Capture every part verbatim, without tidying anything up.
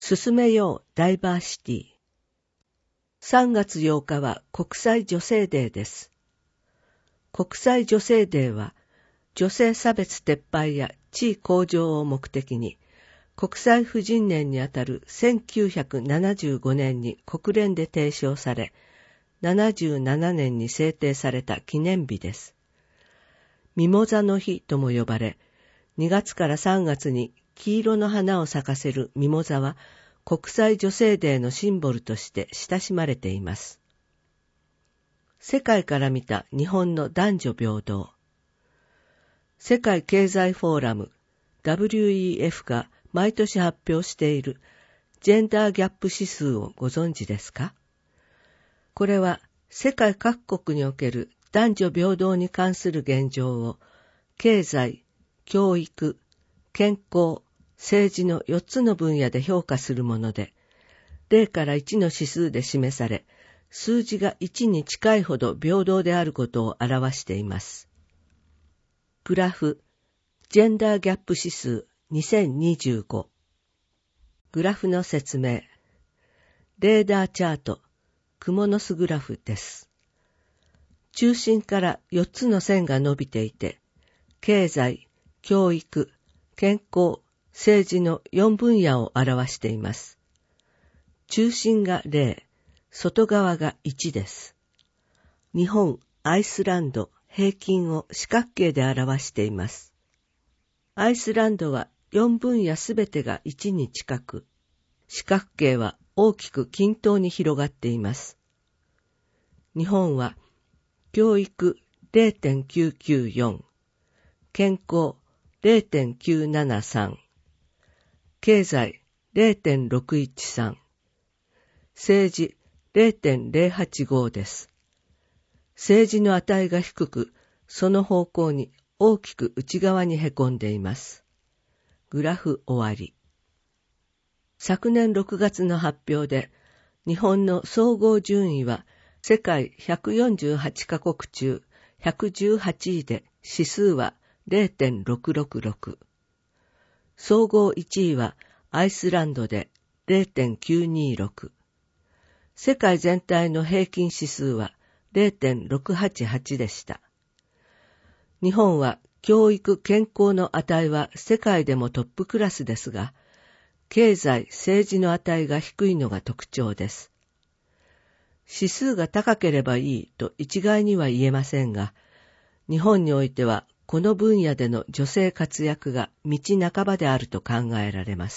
進めようダイバーシティ。さんがつようかは国際女性デーです。国際女性デーは、女性差別撤廃や地位向上を目的に、国際婦人年にあたるせんきゅうひゃくななじゅうごねんに国連で提唱され、ななじゅうななねんに制定された記念日です。ミモザの日とも呼ばれ、にがつからさんがつに黄色の花を咲かせるミモザは、国際女性デーのシンボルとして親しまれています。世界から見た日本の男女平等。世界経済フォーラム ダブリューイーエフ が毎年発表しているジェンダーギャップ指数をご存知ですか？これは世界各国における男女平等に関する現状を経済、教育、健康、政治のよっつの分野で評価するもので、ゼロからいちの指数で示され、数字がいちに近いほど平等であることを表しています。グラフ、ジェンダーギャップ指数にせんにじゅうご。グラフの説明。レーダーチャート、クモの巣グラフです。中心からよっつの線が伸びていて、経済、教育、健康、政治のよんぶんやを表しています。中心がゼロ、外側がいちです。日本、アイスランド、平均を四角形で表しています。アイスランドはよんぶんやすべてがいちに近く、四角形は大きく均等に広がっています。日本は、教育 ゼロてんきゅうきゅうよん、健康 ゼロてんきゅうななさん、経済 ゼロてんろくいちさん、政治 ゼロてんゼロはちご です。政治の値が低く、その方向に大きく内側にへこんでいます。グラフ終わり。昨年ろくがつの発表で、日本の総合順位は世界ひゃくよんじゅうはちカ国中ひゃくじゅうはちいで指数は ゼロてんろくろくろく。総合いちいはアイスランドで ゼロてんきゅうにろく。世界全体の平均指数は ゼロてんろくはちはち でした。日本は教育健康の値は世界でもトップクラスですが、経済政治の値が低いのが特徴です。指数が高ければいいと一概には言えませんが、日本においてはこの分野での女性活躍が道半ばであると考えられます。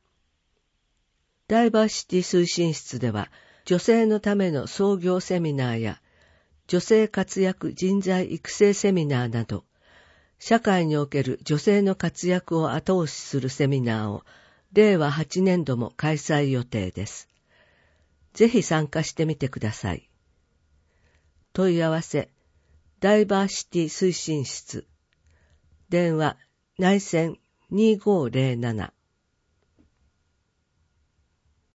ダイバーシティ推進室では、女性のための創業セミナーや、女性活躍人材育成セミナーなど、社会における女性の活躍を後押しするセミナーを、れいわはちねんども開催予定です。ぜひ参加してみてください。問い合わせ、ダイバーシティ推進室。電話、内線にごーぜろなな。